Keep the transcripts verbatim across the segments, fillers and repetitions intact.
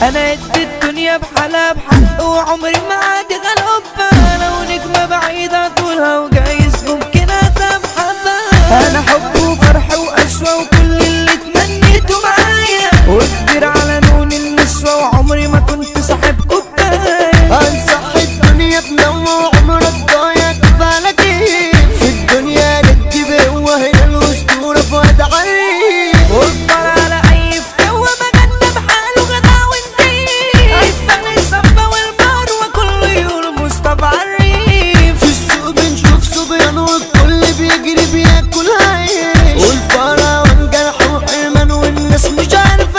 انا ادي الدنيا بحالها بحق وعمري ما عادي غلبة. انا ونجمة بعيدة طولها وجايز ممكن اتعب حبة. انا حب وفرح وقسوة وكل اللي تمنيته معايا، وكبير على لون النسوة وعمري ما كنت صاحب كوباية. انصح الدنيا بنوع عمرك ضايع كفالك في الدنيا ندي بقوة هنا الاسطورة فؤاد عريف. واكبر على اي فتوة مجنة بحاله جدع ونضيف. الفن الصفا والبار وكله يقول مصطفى عريف. في السوق بنشوف صبيان والكل بيجري بياكل عيش، والفرا وانجرح وحرمان والناس مش عارفة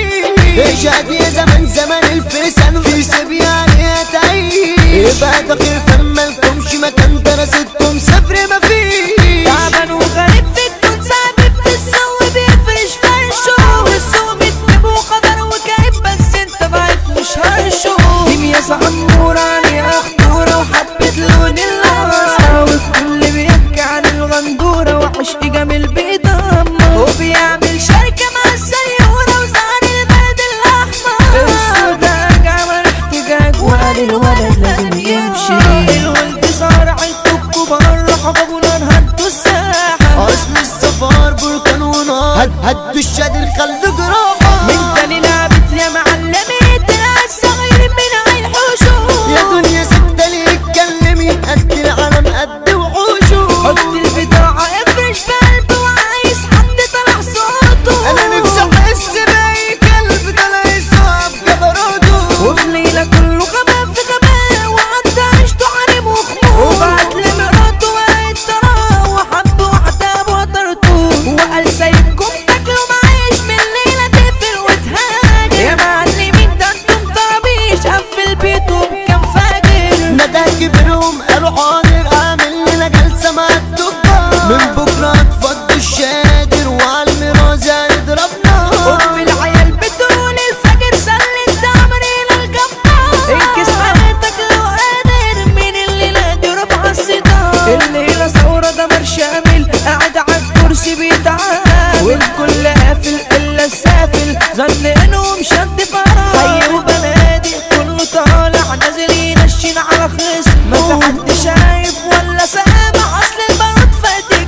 تعيش. اشهد يا زمان زمان الفرسان في سبيا عليها تعيش. يبقى تغير فم مالكمش مكان دراستكم سفر مفيش. تعبان وغريب في الكون ثابت في السوق بيفرش فرشه، والسوق بتجيب وقدر وكئيب بس انت ضعيف مش هرشه. دنيا زعمورة عليها خطورة وحبة لون القرصة، والكل بيحكي عن الغندورة وعشق جميل بيدمر، وبيعمل شركة مع السيورة وزعل البلد الأحمر. السوداء عمل احتجاج وقال الولد لازم يمشي. الولد صار عيلته الكبار راحوا ونار هدوا الساحة. اصل السفار بركان ونار هد هدوا الشادر خلوا جراحة. من تاني لعبت يا معلمي طلع الصغير من عين حوشه. يا دنيا سكتة ليه اتكلمي قد العالم قد وحوشه. حط البضاعة افرش بقلبه وعايز حد طلع صوته. انا نفسي احس باي كلب طلع يصاب جبروته. وفي ليلة كله غباء في غباء وعدى عيشته حريم وخمور. وبعت لمراته وقعت تراه وحب واحدة بوترته، وقال سايبكم تاكلوا معيش من الليلة تقفل وتهاجر. يا معلمين ده انتم طرابيش قفل بيته بكام فاجر. ندى كبرهم قالوا حاضر اعمل لنا جلسة مع الدكتور. من بكرة اتفضوا الشادر وعلى الميراث هنضربنا. ام العيال بتقول الفجر سلت تمرين الجبار. انكس حياتك لو قادر من الليلة دي رفع الستار. الليلة ثورة دمر شامل قاعد على الكرسي بيتعامل، والكل قافل الا السافل ظن انهم شد فرح. حي وبنادق كله طالع نازل ينشن على خصم، ما في حد شايف ولا سامع اصل البرد فاتك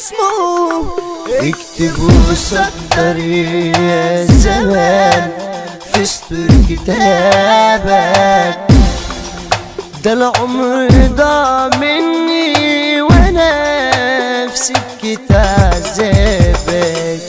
جسمه. اكتبوا سطر يا زمان في سطر كتابك، ده العمر ضاع مني وانا في سكة عذابك.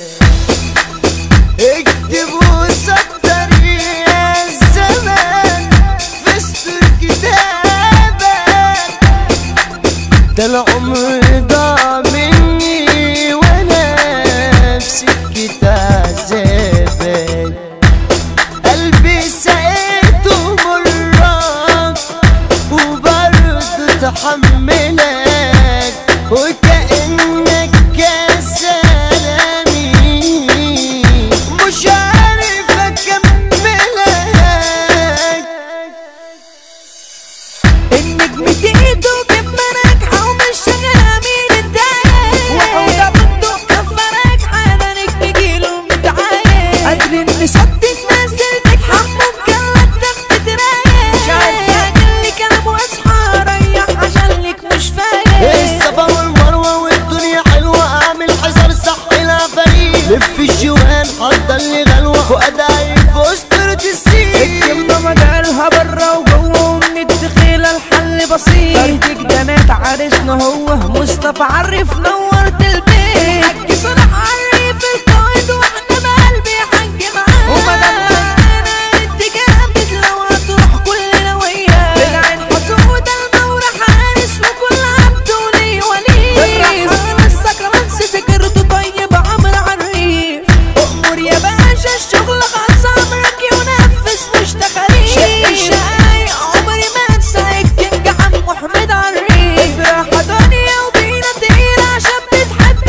اكتبوا سطر يا زمان في سطر كتابك، ده العمر ضاع مني وانا في سكة عذابك. قلبي سقيته مرات وبرضه تحملك، وكأنك كاس سلامي مش عارف اكملك. النجم ايده جنب ناجحة ومش شغالة مين اتضايق، وحوضة بندق كفة ناجحة ده نجم جيله متعايق. قادر ان صد الناس الناجحة ممكن تاخد ترايق. مش عارفة اجلي كلام واصحى ريح عشان لك مش فايق. الصفا والمروة والدنيا حلوة اعمل حصر صح العفاريت. لف الجوان حضر لي غلوة فؤاد عيب في اسطورة السين. الكلمة مجالها برا وجوه ومن الدخيلة الحل بسيط. فردك جنات عرسنا هو مصطفى عرف نورت البيت. حج صلاح عرف القائد واحنا بقلبي حج معاه. ومدام انا انت جامد لو هتروح كلنا وياه. بالعين حسودة المورة حارس وكل عبد ولي ولي. بالرحمن السكرمنس سكرته طيب عمرو عريف. أمور يا باشا الشغل خلص عمرك ونفس مش تخاريف. شق الشقايق عمري ما انسى الكينج عم محمد عريف. افرح دنيا وبينا تقيل عشان بتحب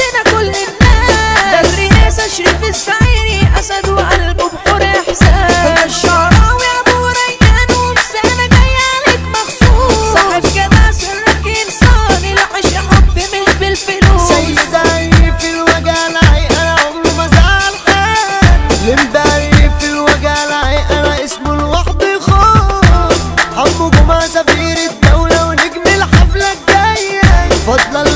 مع سفير الدولة ونجم الحفلة الجاية. فضل